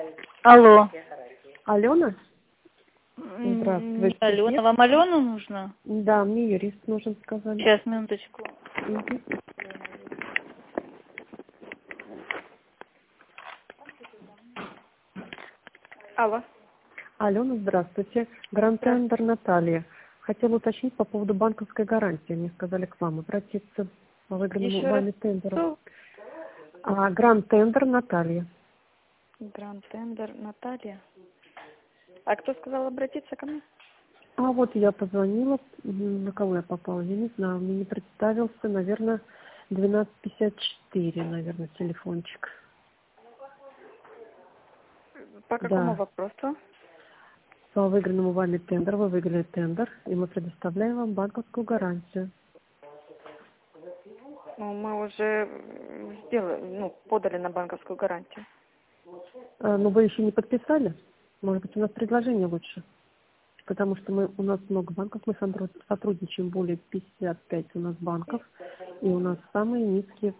Алло. Алена? Здравствуйте. Алена, вам Алену нужно? Да, мне юрист нужен, сказали. Сейчас, минуточку. Мгм. Алло. Алена, здравствуйте. Гранд-тендер Наталья. Хотела уточнить по поводу банковской гарантии. Мне сказали к вам обратиться по выигранному Еще раз. вами тендеру. Гранд-тендер Наталья. Гранд-тендер Наталья. А кто сказал обратиться ко мне? А вот я позвонила, на кого я попала, я не знаю, мне не представился, наверное, 1254, наверное, телефончик. По какому Да, вопросу? по выигранному вами тендеру, вы выиграли тендер, и мы предоставляем вам банковскую гарантию. Ну, мы уже сделали, подали на банковскую гарантию. Но вы еще не подписали? Может быть, у нас предложение лучше? Потому что у нас много банков, мы сотрудничаем, более 55 у нас банков, и у нас самые низкие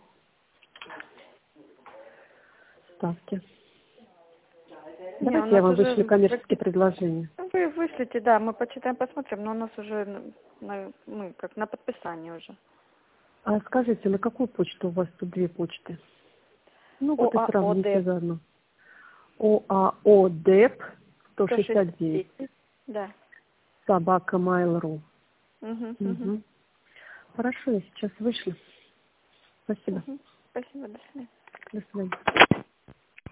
ставки. Не, у Давайте нас я вам уже вышлю коммерческие предложения. Вы вышлите, да, мы почитаем, посмотрим, но у нас уже мы как на подписании уже. А скажите, на какую почту у вас тут две почты? Ну вот и сравните ОАОД заодно. ОАОДЭП 169 169. Да. собака Mail.ru. Угу. Угу. Хорошо, я сейчас вышлю. Спасибо. Спасибо, до свидания. До свидания.